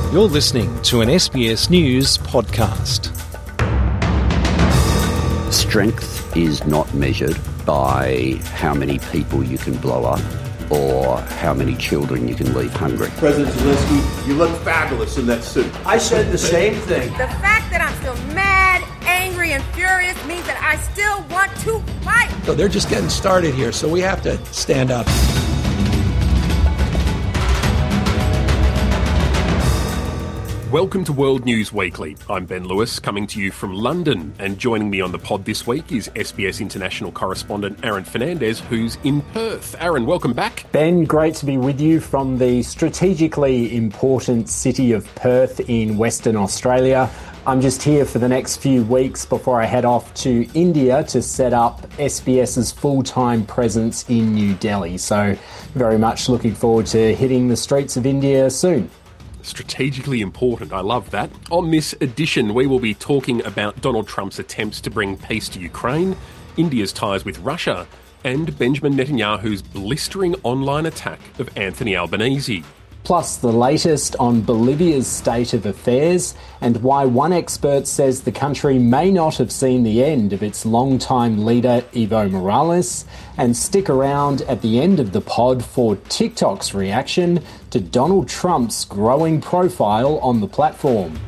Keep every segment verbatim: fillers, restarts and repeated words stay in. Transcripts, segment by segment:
You're listening to an S B S News podcast. Strength is not measured by how many people you can blow up or how many children you can leave hungry. President Zelensky, you look fabulous in that suit. I said the same thing. The fact that I'm still mad, angry, and furious means that I still want to fight. So they're just getting started here, so we have to stand up. Welcome to World News Weekly. I'm Ben Lewis, coming to you from London, and joining me on the pod this week is S B S international correspondent Aaron Fernandez, who's in Perth. Aaron, welcome back. Ben, great to be with you from the strategically important city of Perth in Western Australia. I'm just here for the next few weeks before I head off to India to set up SBS's full-time presence in New Delhi. So very much looking forward to hitting the streets of India soon. Strategically important, I love that. On this edition, we will be talking about Donald Trump's attempts to bring peace to Ukraine, India's ties with Russia, and Benjamin Netanyahu's blistering online attack of Anthony Albanese. Plus the latest on Bolivia's state of affairs and why one expert says the country may not have seen the end of its longtime leader Evo Morales. And stick around at the end of the pod for TikTok's reaction to Donald Trump's growing profile on the platform.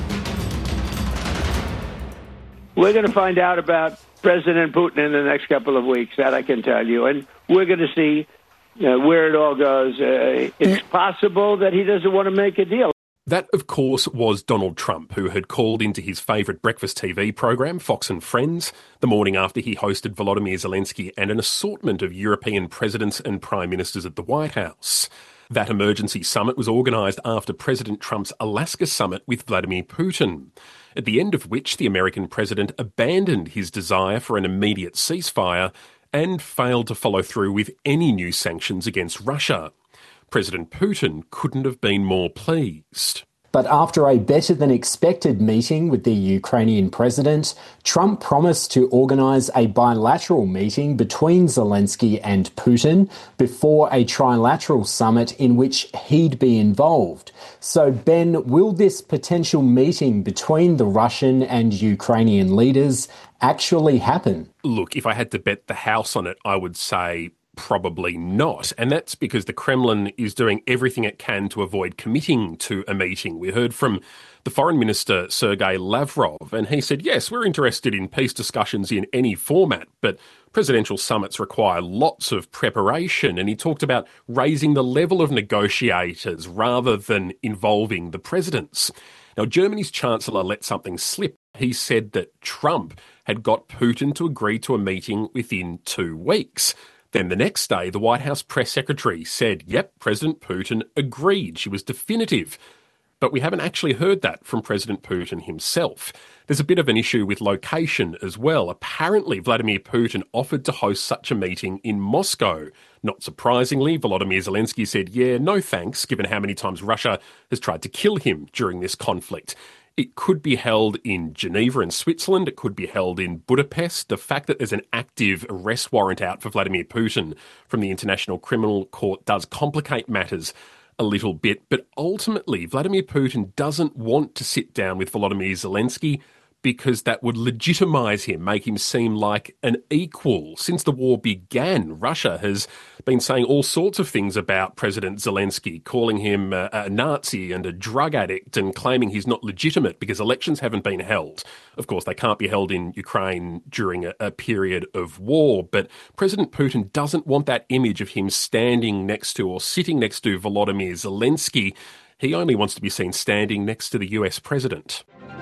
We're going to find out about President Putin in the next couple of weeks, that I can tell you. And we're going to see Uh, where it all goes. Uh, it's possible that he doesn't want to make a deal. That, of course, was Donald Trump, who had called into his favourite breakfast T V program, Fox and Friends, the morning after he hosted Volodymyr Zelensky and an assortment of European presidents and prime ministers at the White House. That emergency summit was organised after President Trump's Alaska summit with Vladimir Putin, at the end of which the American president abandoned his desire for an immediate ceasefire and failed to follow through with any new sanctions against Russia. President Putin couldn't have been more pleased. But after a better-than-expected meeting with the Ukrainian president, Trump promised to organise a bilateral meeting between Zelensky and Putin before a trilateral summit in which he'd be involved. So, Ben, will this potential meeting between the Russian and Ukrainian leaders actually happen? Look, if I had to bet the house on it, I would say probably not. And that's because the Kremlin is doing everything it can to avoid committing to a meeting. We heard from the Foreign Minister, Sergei Lavrov, and he said, yes, we're interested in peace discussions in any format, but presidential summits require lots of preparation. And he talked about raising the level of negotiators rather than involving the presidents. Now, Germany's Chancellor let something slip. He said that Trump had got Putin to agree to a meeting within two weeks. Then the next day, the White House press secretary said, yep, President Putin agreed. She was definitive. But we haven't actually heard that from President Putin himself. There's a bit of an issue with location as well. Apparently, Vladimir Putin offered to host such a meeting in Moscow. Not surprisingly, Volodymyr Zelensky said, yeah, no thanks, given how many times Russia has tried to kill him during this conflict. It could be held in Geneva in Switzerland. It could be held in Budapest. The fact that there's an active arrest warrant out for Vladimir Putin from the International Criminal Court does complicate matters a little bit. But ultimately, Vladimir Putin doesn't want to sit down with Volodymyr Zelensky because that would legitimise him, make him seem like an equal. Since the war began, Russia has been saying all sorts of things about President Zelensky, calling him a, a Nazi and a drug addict and claiming he's not legitimate because elections haven't been held. Of course, they can't be held in Ukraine during a, a period of war, but President Putin doesn't want that image of him standing next to or sitting next to Volodymyr Zelensky. He only wants to be seen standing next to the U S president.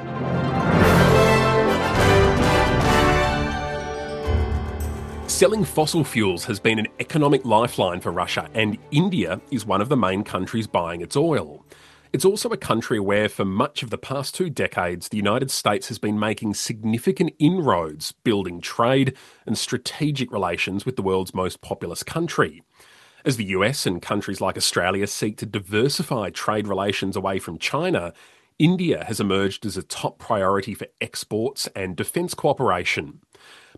Selling fossil fuels has been an economic lifeline for Russia, and India is one of the main countries buying its oil. It's also a country where, for much of the past two decades, the United States has been making significant inroads, building trade and strategic relations with the world's most populous country. As the U S and countries like Australia seek to diversify trade relations away from China, India has emerged as a top priority for exports and defence cooperation.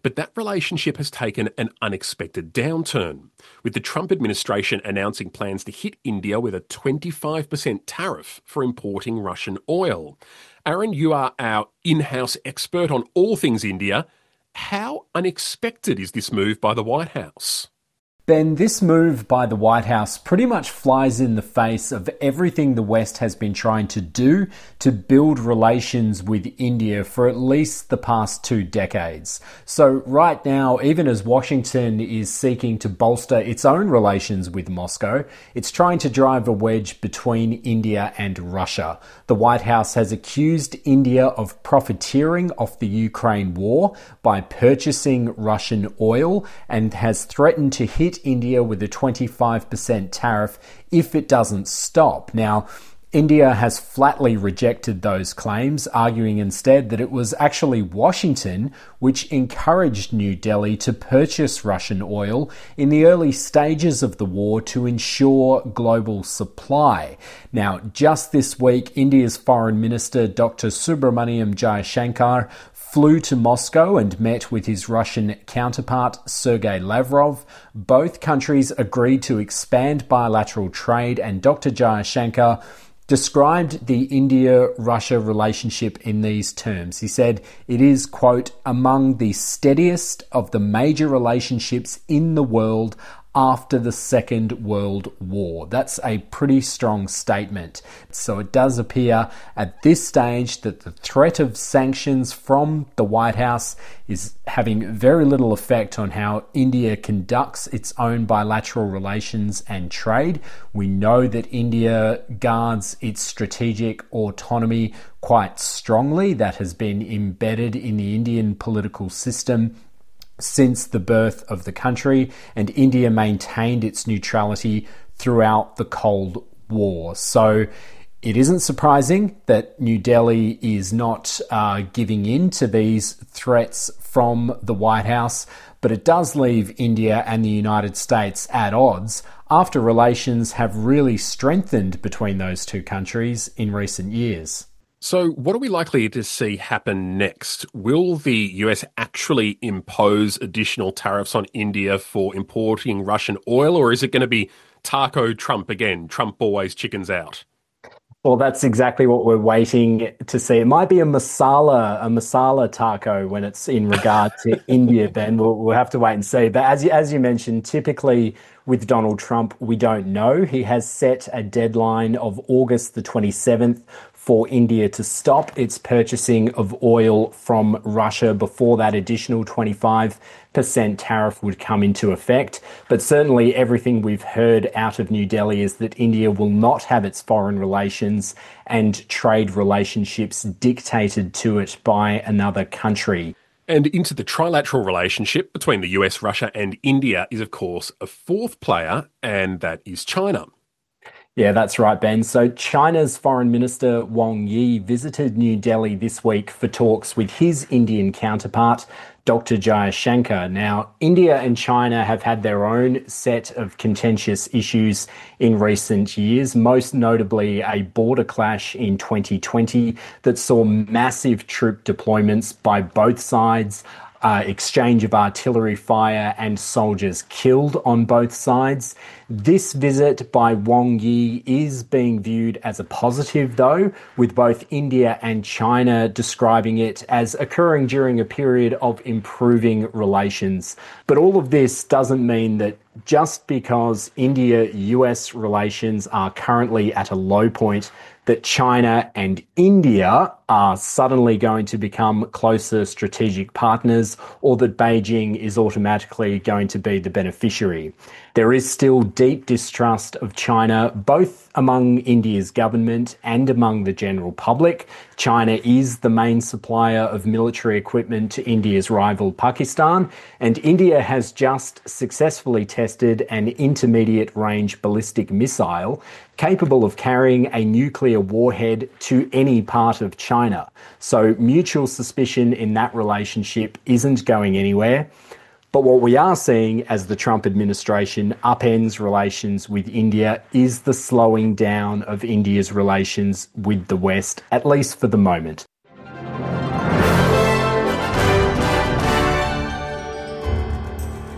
But that relationship has taken an unexpected downturn, with the Trump administration announcing plans to hit India with a twenty-five percent tariff for importing Russian oil. Aaron, you are our in-house expert on all things India. How unexpected is this move by the White House? Ben, this move by the White House pretty much flies in the face of everything the West has been trying to do to build relations with India for at least the past two decades. So right now, even as Washington is seeking to bolster its own relations with Moscow, it's trying to drive a wedge between India and Russia. The White House has accused India of profiteering off the Ukraine war by purchasing Russian oil and has threatened to hit India with a twenty-five percent tariff if it doesn't stop. Now, India has flatly rejected those claims, arguing instead that it was actually Washington which encouraged New Delhi to purchase Russian oil in the early stages of the war to ensure global supply. Now, just this week, India's Foreign Minister Doctor Subrahmanyam Jaishankar flew to Moscow and met with his Russian counterpart, Sergei Lavrov. Both countries agreed to expand bilateral trade, and Doctor Jaishankar described the India-Russia relationship in these terms. He said, it is, quote, among the steadiest of the major relationships in the world after the Second World War. That's a pretty strong statement. So it does appear at this stage that the threat of sanctions from the White House is having very little effect on how India conducts its own bilateral relations and trade. We know that India guards its strategic autonomy quite strongly. That has been embedded in the Indian political system since the birth of the country, and India maintained its neutrality throughout the Cold War. So it isn't surprising that New Delhi is not uh, giving in to these threats from the White House, but it does leave India and the United States at odds after relations have really strengthened between those two countries in recent years. So what are we likely to see happen next? Will the U S actually impose additional tariffs on India for importing Russian oil, or is it going to be taco Trump again? Trump always chickens out. Well, that's exactly what we're waiting to see. It might be a masala, a masala taco when it's in regard to India, Ben. We'll, we'll have to wait and see. But as you, as you mentioned, typically with Donald Trump, we don't know. He has set a deadline of August the twenty-seventh for India to stop its purchasing of oil from Russia before that additional twenty-five percent tariff would come into effect. But certainly everything we've heard out of New Delhi is that India will not have its foreign relations and trade relationships dictated to it by another country. And into the trilateral relationship between the U S, Russia and India is, of course, a fourth player, and that is China. Yeah, that's right, Ben. So China's Foreign Minister Wang Yi visited New Delhi this week for talks with his Indian counterpart, Doctor Jaishankar. Now, India and China have had their own set of contentious issues in recent years, most notably a border clash in twenty twenty that saw massive troop deployments by both sides, Uh, exchange of artillery fire and soldiers killed on both sides. This visit by Wang Yi is being viewed as a positive, though, with both India and China describing it as occurring during a period of improving relations. But all of this doesn't mean that just because India-U S relations are currently at a low point, that China and India are suddenly going to become closer strategic partners, or that Beijing is automatically going to be the beneficiary. There is still deep distrust of China, both among India's government and among the general public. China is the main supplier of military equipment to India's rival Pakistan, and India has just successfully tested an intermediate-range ballistic missile capable of carrying a nuclear warhead to any part of China. So mutual suspicion in that relationship isn't going anywhere. But what we are seeing as the Trump administration upends relations with India is the slowing down of India's relations with the West, at least for the moment.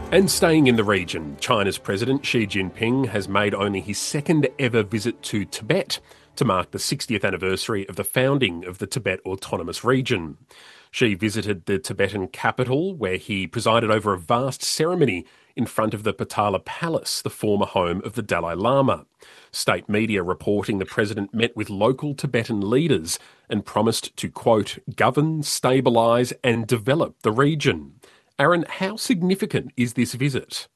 And staying in the region, China's President Xi Jinping has made only his second ever visit to Tibet to mark the sixtieth anniversary of the founding of the Tibet Autonomous Region. Xi visited the Tibetan capital, where he presided over a vast ceremony in front of the Potala Palace, the former home of the Dalai Lama. State media reporting the president met with local Tibetan leaders and promised to, quote, govern, stabilise and develop the region. Aaron, how significant is this visit?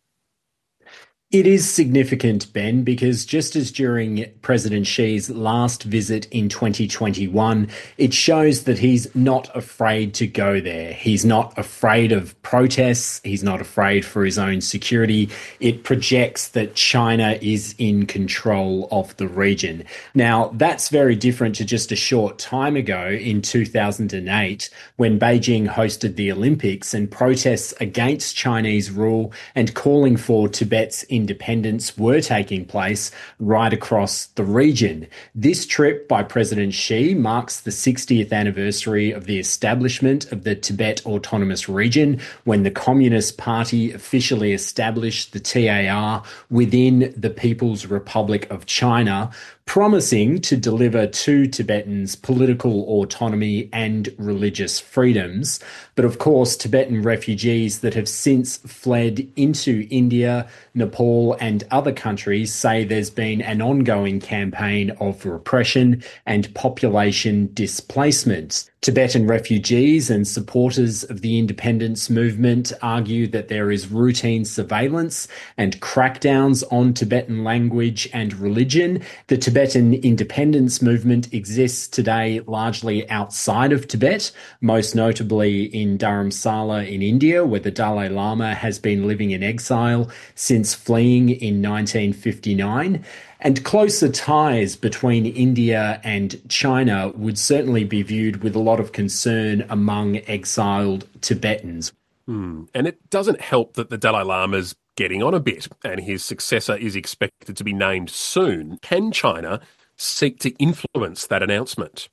It is significant, Ben, because just as during President Xi's last visit in twenty twenty-one, it shows that he's not afraid to go there. He's not afraid of protests. He's not afraid for his own security. It projects that China is in control of the region. Now, that's very different to just a short time ago in two thousand eight, when Beijing hosted the Olympics and protests against Chinese rule and calling for Tibet's independence were taking place right across the region. This trip by President Xi marks the sixtieth anniversary of the establishment of the Tibet Autonomous Region, when the Communist Party officially established the T A R within the People's Republic of China, promising to deliver to Tibetans political autonomy and religious freedoms. But of course, Tibetan refugees that have since fled into India, Nepal and other countries say there's been an ongoing campaign of repression and population displacement. Tibetan refugees and supporters of the independence movement argue that there is routine surveillance and crackdowns on Tibetan language and religion. The Tibetan independence movement exists today largely outside of Tibet, most notably in Dharamsala in India, where the Dalai Lama has been living in exile since fleeing in nineteen fifty-nine. And closer ties between India and China would certainly be viewed with a lot of concern among exiled Tibetans. Hmm. And it doesn't help that the Dalai Lama's getting on a bit and his successor is expected to be named soon. Can China seek to influence that announcement?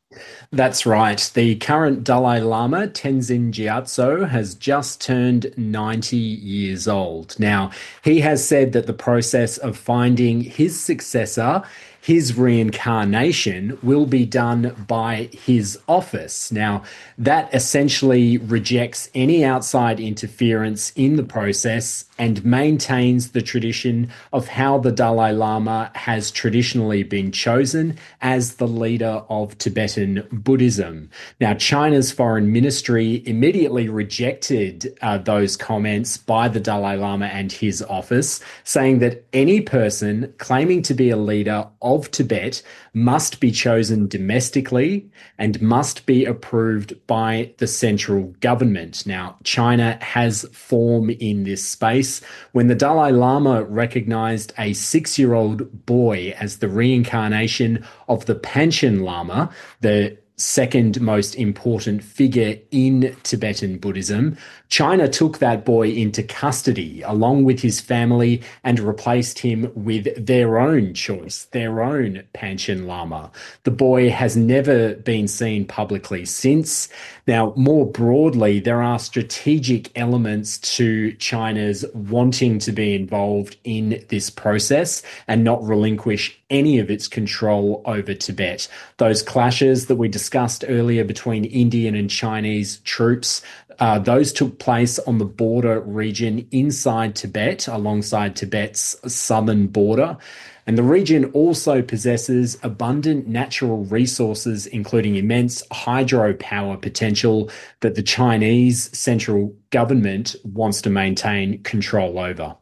That's right. The current Dalai Lama, Tenzin Gyatso, has just turned ninety years old. Now, he has said that the process of finding his successor, his reincarnation, will be done by his office. Now, that essentially rejects any outside interference in the process and maintains the tradition of how the Dalai Lama has traditionally been chosen as the leader of Tibetan Buddhism. Now, China's foreign ministry immediately rejected uh, those comments by the Dalai Lama and his office, saying that any person claiming to be a leader of Tibet must be chosen domestically and must be approved by the central government. Now, China has form in this space. When the Dalai Lama recognized a six-year-old boy as the reincarnation of the Panchen Lama, the second most important figure in Tibetan Buddhism, China took that boy into custody along with his family and replaced him with their own choice, their own Panchen Lama. The boy has never been seen publicly since. Now, more broadly, there are strategic elements to China's wanting to be involved in this process and not relinquish any of its control over Tibet. Those clashes that we discussed earlier between Indian and Chinese troops, Uh, those took place on the border region inside Tibet, alongside Tibet's southern border. And the region also possesses abundant natural resources, including immense hydropower potential that the Chinese central government wants to maintain control over.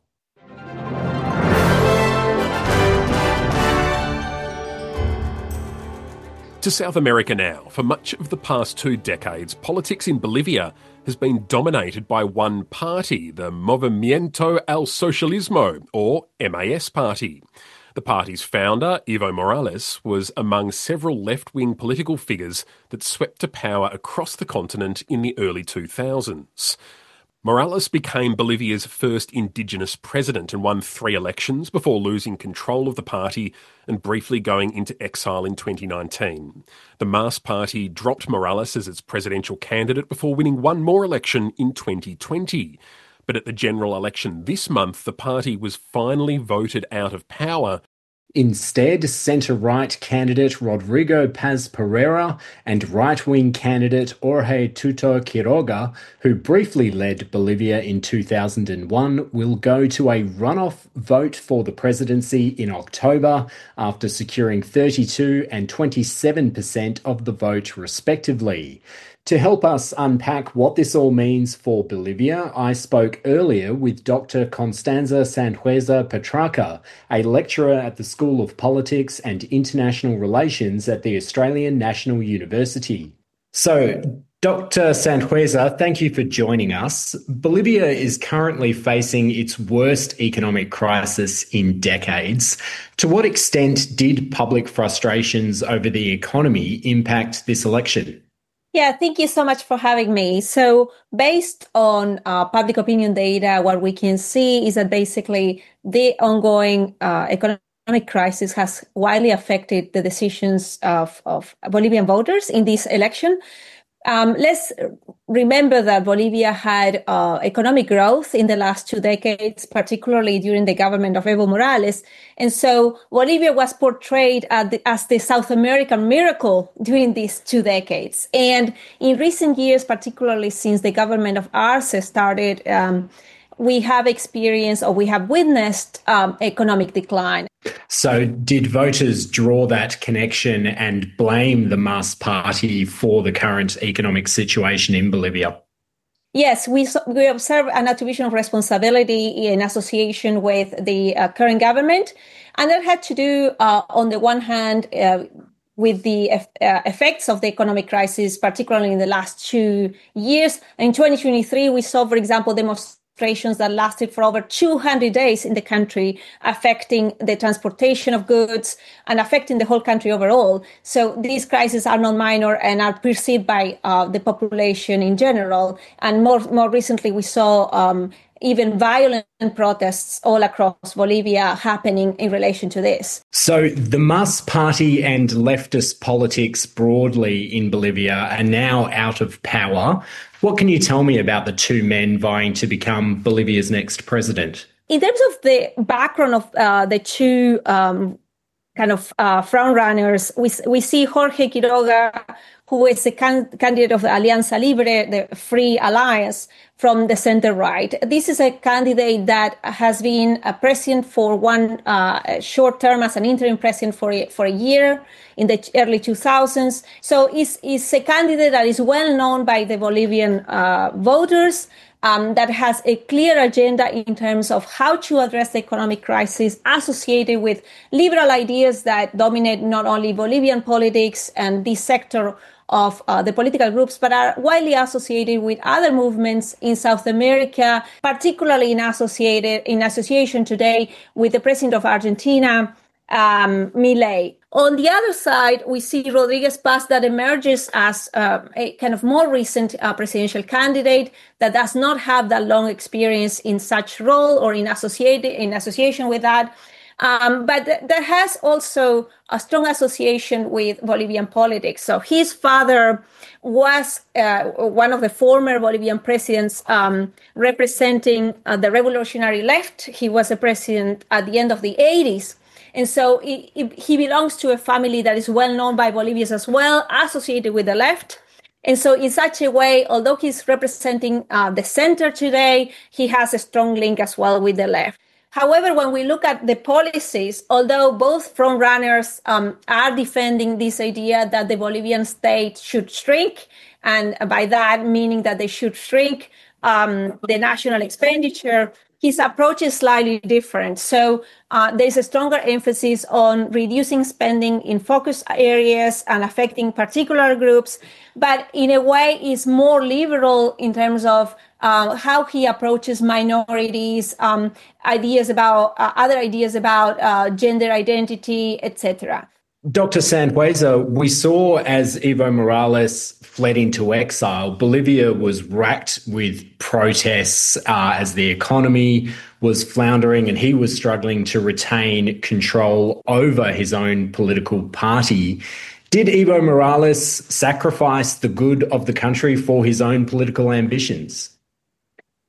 To South America now. For much of the past two decades, politics in Bolivia has been dominated by one party, the Movimiento al Socialismo, or M A S party. The party's founder, Evo Morales, was among several left-wing political figures that swept to power across the continent in the early two thousands. Morales became Bolivia's first indigenous president and won three elections before losing control of the party and briefly going into exile in twenty nineteen. The MAS party dropped Morales as its presidential candidate before winning one more election in twenty twenty. But at the general election this month, the party was finally voted out of power. Instead, centre-right candidate Rodrigo Paz Pereira and right-wing candidate Jorge Tuto Quiroga, who briefly led Bolivia in two thousand one, will go to a runoff vote for the presidency in October after securing thirty-two and twenty-seven percent of the vote respectively. To help us unpack what this all means for Bolivia, I spoke earlier with Doctor Constanza Sanhueza Petraca, a lecturer at the School of Politics and International Relations at the Australian National University. So, Doctor Sanhueza, thank you for joining us. Bolivia is currently facing its worst economic crisis in decades. To what extent did public frustrations over the economy impact this election? Yeah, thank you so much for having me. So based on uh, public opinion data, what we can see is that basically the ongoing uh, economic crisis has widely affected the decisions of, of Bolivian voters in this election. Um, let's remember that Bolivia had uh, economic growth in the last two decades, particularly during the government of Evo Morales. And so Bolivia was portrayed as the, as the South American miracle during these two decades. And in recent years, particularly since the government of Arce started, um, we have experienced or we have witnessed um, economic decline. So did voters draw that connection and blame the Mas Party for the current economic situation in Bolivia? Yes, we we observe an attribution of responsibility in association with the uh, current government. And that had to do, uh, on the one hand, uh, with the uh, effects of the economic crisis, particularly in the last two years. In twenty twenty-three, we saw, for example, demonstrations that lasted for over two hundred days in the country, affecting the transportation of goods and affecting the whole country overall. So these crises are not minor and are perceived by uh, the population in general. And more more recently, we saw um, even violent protests all across Bolivia happening in relation to this. So the Mas Party and leftist politics broadly in Bolivia are now out of power. What can you tell me about the two men vying to become Bolivia's next president? In terms of the background of uh, the two um, kind of uh, frontrunners, we we see Jorge Quiroga, who is the can- candidate of the Alianza Libre, the Free Alliance, from the center-right. This is a candidate that has been a president for one uh, short term as an interim president for a, for a year in the early two thousands. So it's, it's a candidate that is well known by the Bolivian uh, voters, um, that has a clear agenda in terms of how to address the economic crisis associated with liberal ideas that dominate not only Bolivian politics and this sector of uh, the political groups, but are widely associated with other movements in South America, particularly in associated in association today with the president of Argentina, um, Milei. On the other side, we see Rodriguez Paz that emerges as uh, a kind of more recent uh, presidential candidate that does not have that long experience in such role or in associated in association with that. Um, but th- that has also a strong association with Bolivian politics. So his father was uh, one of the former Bolivian presidents um, representing uh, the revolutionary left. He was a president at the end of the eighties. And so he, he belongs to a family that is well known by Bolivians as well, associated with the left. And so in such a way, although he's representing uh, the center today, he has a strong link as well with the left. However, when we look at the policies, although both frontrunners um, are defending this idea that the Bolivian state should shrink, and by that meaning that they should shrink um, the national expenditure, his approach is slightly different. So uh, there's a stronger emphasis on reducing spending in focus areas and affecting particular groups, but in a way is more liberal in terms of Uh, how he approaches minorities, um, ideas about uh, other ideas about uh, gender identity, et cetera. Doctor Sanhueza, we saw as Evo Morales fled into exile, Bolivia was racked with protests uh, as the economy was floundering and he was struggling to retain control over his own political party. Did Evo Morales sacrifice the good of the country for his own political ambitions?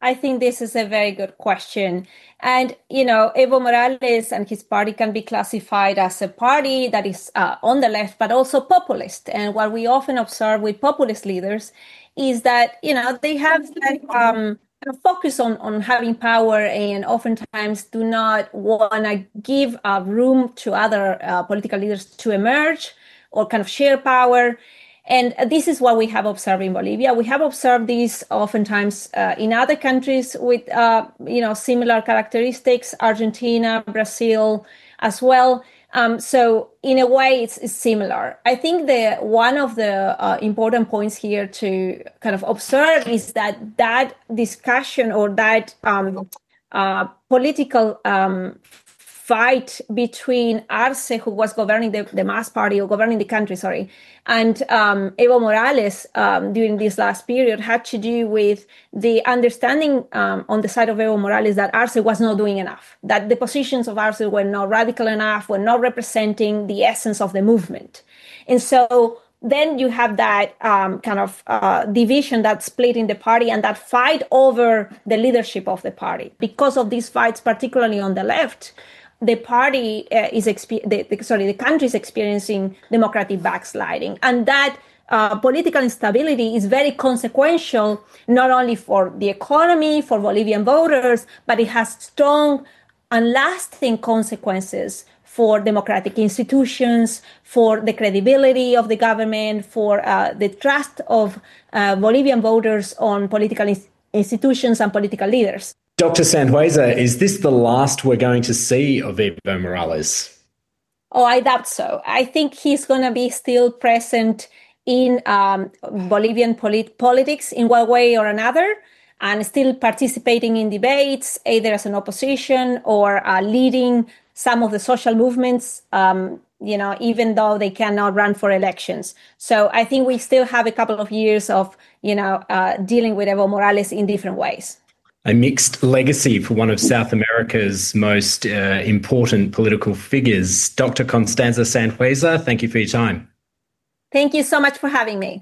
I think this is a very good question. And, you know, Evo Morales and his party can be classified as a party that is uh, on the left, but also populist. And what we often observe with populist leaders is that, you know, they have that um, focus on, on having power and oftentimes do not want to give uh, room to other uh, political leaders to emerge or kind of share power. And this is what we have observed in Bolivia. We have observed this oftentimes uh, in other countries with, uh, you know, similar characteristics, Argentina, Brazil as well. Um, so in a way, it's, it's similar. I think the one of the uh, important points here to kind of observe is that that discussion or that um, uh, political um fight between Arce, who was governing the, the MAS party or governing the country, sorry, and um, Evo Morales um, during this last period had to do with the understanding um, on the side of Evo Morales that Arce was not doing enough, that the positions of Arce were not radical enough, were not representing the essence of the movement. And so then you have that um, kind of uh, division, that split in the party and that fight over the leadership of the party. Because of these fights, particularly on the left, the party uh, is, expe- the, the, sorry, the country is experiencing democratic backsliding. And that uh, political instability is very consequential, not only for the economy, for Bolivian voters, but it has strong and lasting consequences for democratic institutions, for the credibility of the government, for uh, the trust of uh, Bolivian voters on political in- institutions and political leaders. Doctor Sanhueza, is this the last we're going to see of Evo Morales? Oh, I doubt so. I think he's going to be still present in um, Bolivian polit- politics in one way or another, and still participating in debates, either as an opposition or uh, leading some of the social movements, um, you know, even though they cannot run for elections. So I think we still have a couple of years of, you know, uh, dealing with Evo Morales in different ways. A mixed legacy for one of South America's most uh, important political figures. Doctor Constanza Sanhueza, thank you for your time. Thank you so much for having me.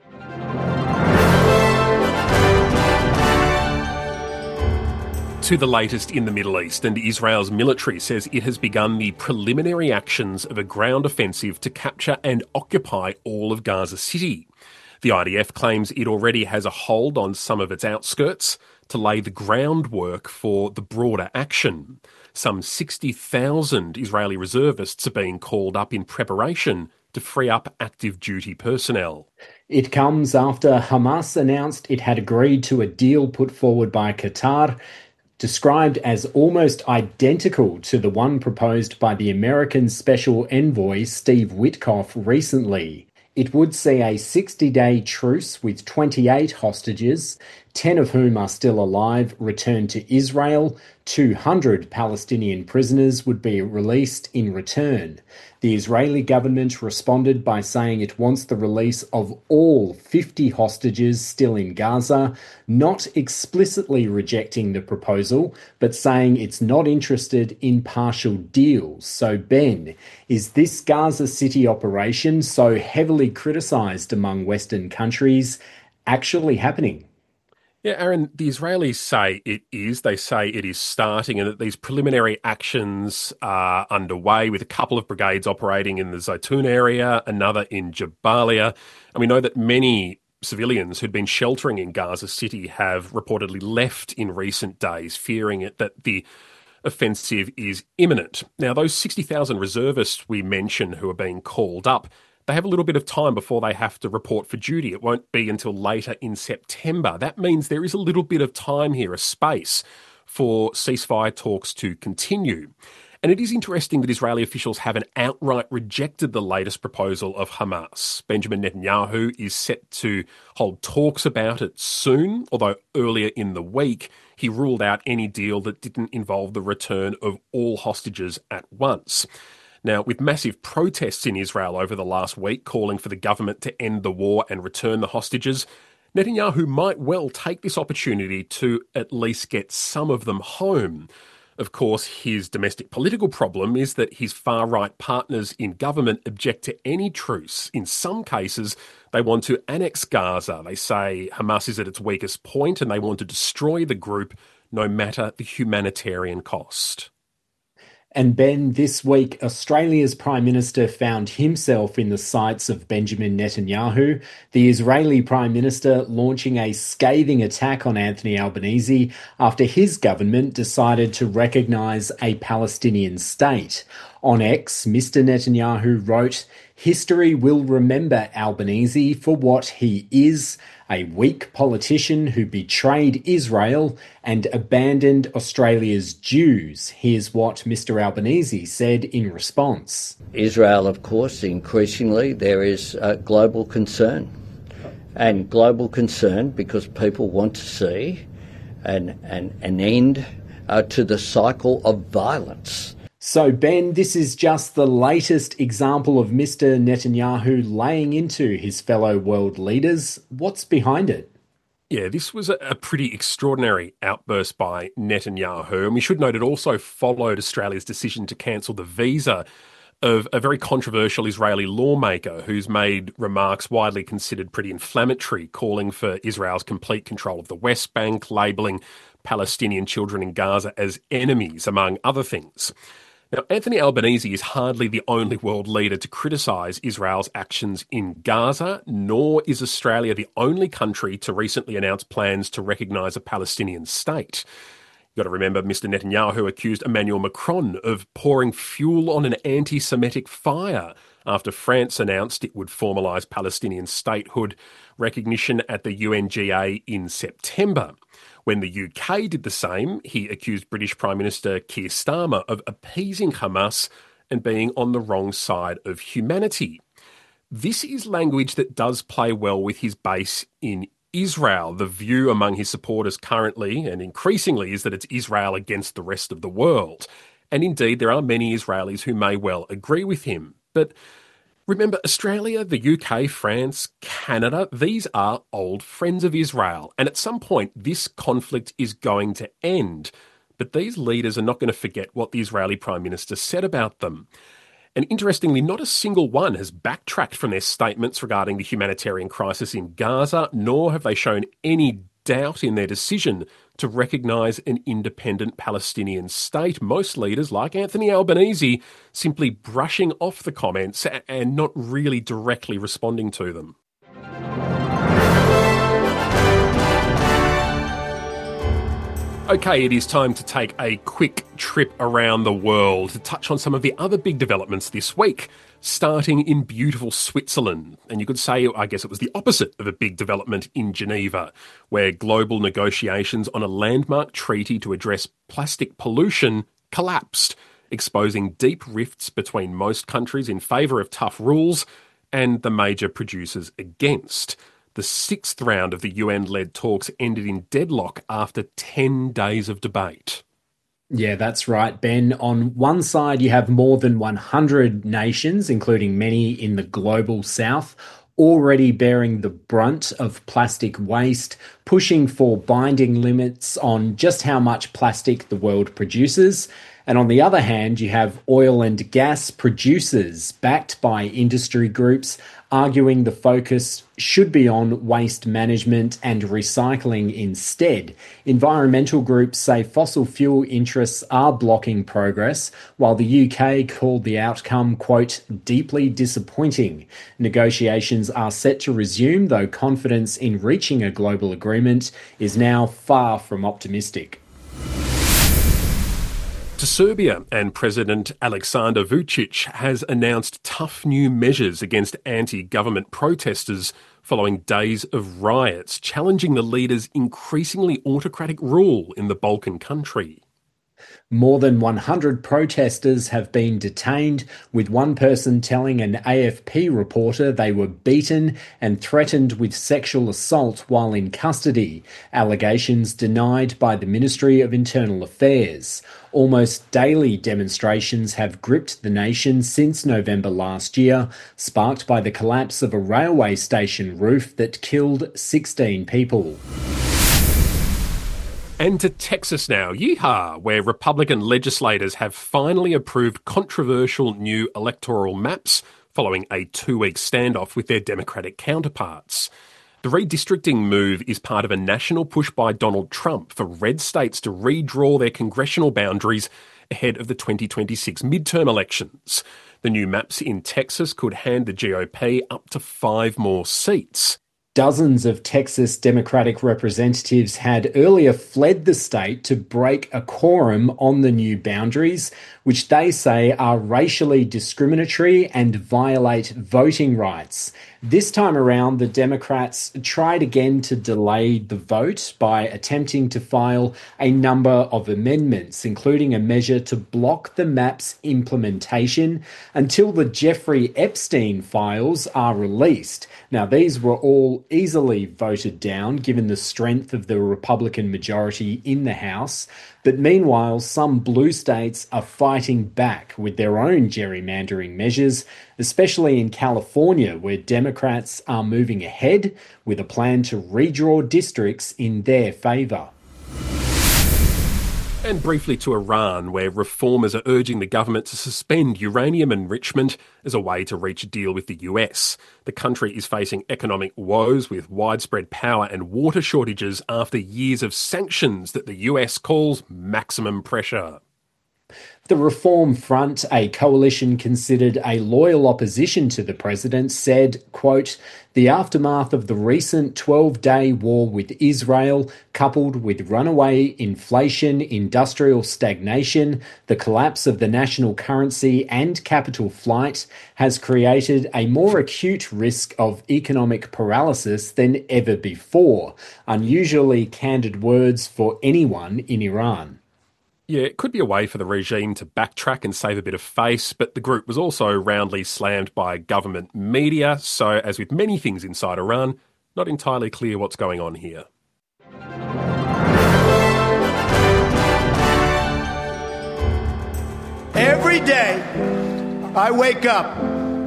To the latest in the Middle East, and Israel's military says it has begun the preliminary actions of a ground offensive to capture and occupy all of Gaza City. The I D F claims it already has a hold on some of its outskirts to lay the groundwork for the broader action. Some sixty thousand Israeli reservists are being called up in preparation to free up active duty personnel. It comes after Hamas announced it had agreed to a deal put forward by Qatar, described as almost identical to the one proposed by the American Special Envoy Steve Witkoff recently. It would see a sixty-day truce with twenty-eight hostages, ten of whom are still alive, returned to Israel. two hundred Palestinian prisoners would be released in return. The Israeli government responded by saying it wants the release of all fifty hostages still in Gaza, not explicitly rejecting the proposal, but saying it's not interested in partial deals. So, Ben, is this Gaza City operation, so heavily criticised among Western countries, actually happening? Yeah, Aaron, the Israelis say it is. They say it is starting and that these preliminary actions are underway with a couple of brigades operating in the Zaytun area, another in Jabalia. And we know that many civilians who'd been sheltering in Gaza City have reportedly left in recent days, fearing it that the offensive is imminent. Now, those sixty thousand reservists we mentioned who are being called up, they have a little bit of time before they have to report for duty. It won't be until later in September. That means there is a little bit of time here, a space for ceasefire talks to continue. And it is interesting that Israeli officials haven't outright rejected the latest proposal of Hamas. Benjamin Netanyahu is set to hold talks about it soon, although earlier in the week he ruled out any deal that didn't involve the return of all hostages at once. Now, with massive protests in Israel over the last week calling for the government to end the war and return the hostages, Netanyahu might well take this opportunity to at least get some of them home. Of course, his domestic political problem is that his far-right partners in government object to any truce. In some cases, they want to annex Gaza. They say Hamas is at its weakest point and they want to destroy the group no matter the humanitarian cost. And Ben, this week, Australia's Prime Minister found himself in the sights of Benjamin Netanyahu, the Israeli Prime Minister launching a scathing attack on Anthony Albanese after his government decided to recognise a Palestinian state. On X, Mister Netanyahu wrote, "History will remember Albanese for what he is, a weak politician who betrayed Israel and abandoned Australia's Jews." Here's what Mister Albanese said in response. Israel, of course, increasingly there is uh, global concern. And global concern because people want to see an, an, an end uh, to the cycle of violence. So, Ben, this is just the latest example of Mister Netanyahu laying into his fellow world leaders. What's behind it? Yeah, this was a pretty extraordinary outburst by Netanyahu, and we should note it also followed Australia's decision to cancel the visa of a very controversial Israeli lawmaker who's made remarks widely considered pretty inflammatory, calling for Israel's complete control of the West Bank, labelling Palestinian children in Gaza as enemies, among other things. Now, Anthony Albanese is hardly the only world leader to criticise Israel's actions in Gaza, nor is Australia the only country to recently announce plans to recognise a Palestinian state. You've got to remember Mister Netanyahu accused Emmanuel Macron of pouring fuel on an anti-Semitic fire after France announced it would formalise Palestinian statehood recognition at the U N G A in September. When the U K did the same, he accused British Prime Minister Keir Starmer of appeasing Hamas and being on the wrong side of humanity. This is language that does play well with his base in Israel. The view among his supporters currently and increasingly is that it's Israel against the rest of the world. And indeed, there are many Israelis who may well agree with him. But remember, Australia, the U K, France, Canada, these are old friends of Israel. And at some point, this conflict is going to end. But these leaders are not going to forget what the Israeli Prime Minister said about them. And interestingly, not a single one has backtracked from their statements regarding the humanitarian crisis in Gaza, nor have they shown any doubt in their decision to recognise an independent Palestinian state. Most leaders, like Anthony Albanese, simply brushing off the comments and not really directly responding to them. Okay, it is time to take a quick trip around the world to touch on some of the other big developments this week, starting in beautiful Switzerland. And you could say, I guess it was the opposite of a big development in Geneva, where global negotiations on a landmark treaty to address plastic pollution collapsed, exposing deep rifts between most countries in favour of tough rules and the major producers against. The sixth round of the U N-led talks ended in deadlock after ten days of debate. Yeah, that's right, Ben. On one side, you have more than one hundred nations, including many in the global south, already bearing the brunt of plastic waste, pushing for binding limits on just how much plastic the world produces. And on the other hand, you have oil and gas producers, backed by industry groups, arguing the focus should be on waste management and recycling instead. Environmental groups say fossil fuel interests are blocking progress, while the U K called the outcome, quote, deeply disappointing. Negotiations are set to resume, though confidence in reaching a global agreement is now far from optimistic. To Serbia, and President Aleksandar Vučić has announced tough new measures against anti-government protesters following days of riots, challenging the leader's increasingly autocratic rule in the Balkan country. More than one hundred protesters have been detained, with one person telling an A F P reporter they were beaten and threatened with sexual assault while in custody, allegations denied by the Ministry of Internal Affairs. Almost daily demonstrations have gripped the nation since November last year, sparked by the collapse of a railway station roof that killed sixteen people. And to Texas now, yeehaw, where Republican legislators have finally approved controversial new electoral maps following a two-week standoff with their Democratic counterparts. The redistricting move is part of a national push by Donald Trump for red states to redraw their congressional boundaries ahead of the twenty twenty-six midterm elections. The new maps in Texas could hand the G O P up to five more seats. Dozens of Texas Democratic representatives had earlier fled the state to break a quorum on the new boundaries, which they say are racially discriminatory and violate voting rights. This time around, the Democrats tried again to delay the vote by attempting to file a number of amendments, including a measure to block the map's implementation until the Jeffrey Epstein files are released. Now, these were all easily voted down, given the strength of the Republican majority in the House. But meanwhile, some blue states are fighting back with their own gerrymandering measures, especially in California, where Democrats are moving ahead with a plan to redraw districts in their favour. And briefly to Iran, where reformers are urging the government to suspend uranium enrichment as a way to reach a deal with the U S. The country is facing economic woes with widespread power and water shortages after years of sanctions that the U S calls maximum pressure. The Reform Front, a coalition considered a loyal opposition to the president, said, quote, "The aftermath of the recent twelve-day war with Israel, coupled with runaway inflation, industrial stagnation, the collapse of the national currency and capital flight, has created a more acute risk of economic paralysis than ever before." Unusually candid words for anyone in Iran. Yeah, it could be a way for the regime to backtrack and save a bit of face, but the group was also roundly slammed by government media, so as with many things inside Iran, not entirely clear what's going on here. Every day, I wake up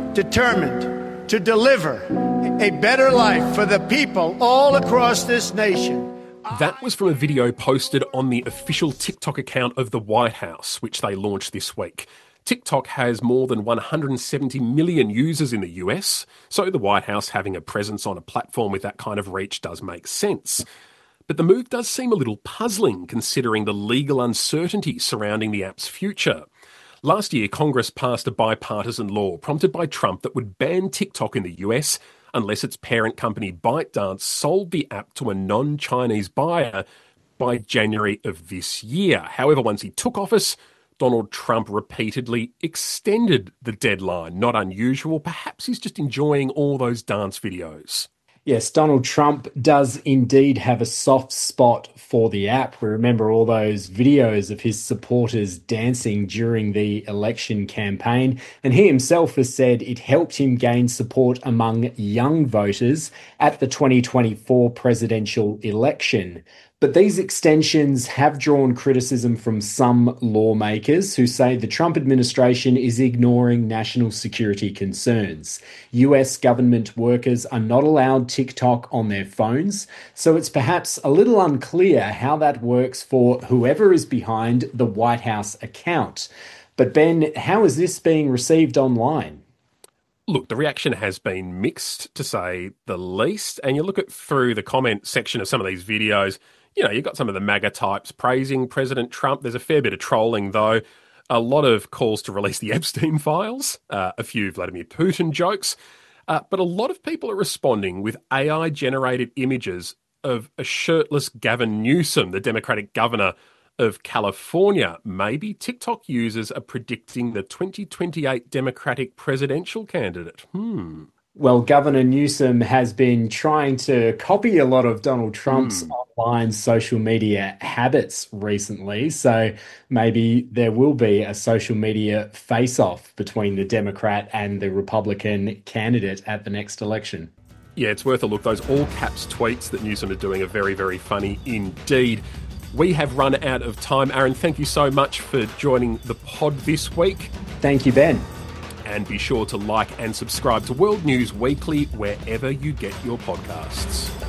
determined to deliver a better life for the people all across this nation. That was from a video posted on the official TikTok account of the White House, which they launched this week. TikTok has more than one hundred seventy million users in the U S, so the White House having a presence on a platform with that kind of reach does make sense. But the move does seem a little puzzling considering the legal uncertainty surrounding the app's future. Last year, Congress passed a bipartisan law prompted by Trump that would ban TikTok in the U S unless its parent company ByteDance sold the app to a non-Chinese buyer by January of this year. However, once he took office, Donald Trump repeatedly extended the deadline. Not unusual. Perhaps he's just enjoying all those dance videos. Yes, Donald Trump does indeed have a soft spot for the app. We remember all those videos of his supporters dancing during the election campaign, and he himself has said it helped him gain support among young voters at the twenty twenty-four presidential election. But these extensions have drawn criticism from some lawmakers who say the Trump administration is ignoring national security concerns. U S government workers are not allowed TikTok on their phones, so it's perhaps a little unclear how that works for whoever is behind the White House account. But Ben, how is this being received online? Look, the reaction has been mixed, to say the least. And you look at through the comment section of some of these videos, you know, you've got some of the MAGA types praising President Trump. There's a fair bit of trolling, though. A lot of calls to release the Epstein files, uh, a few Vladimir Putin jokes. Uh, but a lot of people are responding with A I-generated images of a shirtless Gavin Newsom, the Democratic governor of California. Maybe TikTok users are predicting the twenty twenty-eight Democratic presidential candidate. Hmm. Well, Governor Newsom has been trying to copy a lot of Donald Trump's mm. online social media habits recently. So maybe there will be a social media face-off between the Democrat and the Republican candidate at the next election. Yeah, it's worth a look. Those all-caps tweets that Newsom is doing are very, very funny indeed. We have run out of time. Aaron, thank you so much for joining the pod this week. Thank you, Ben. And be sure to like and subscribe to World News Weekly wherever you get your podcasts.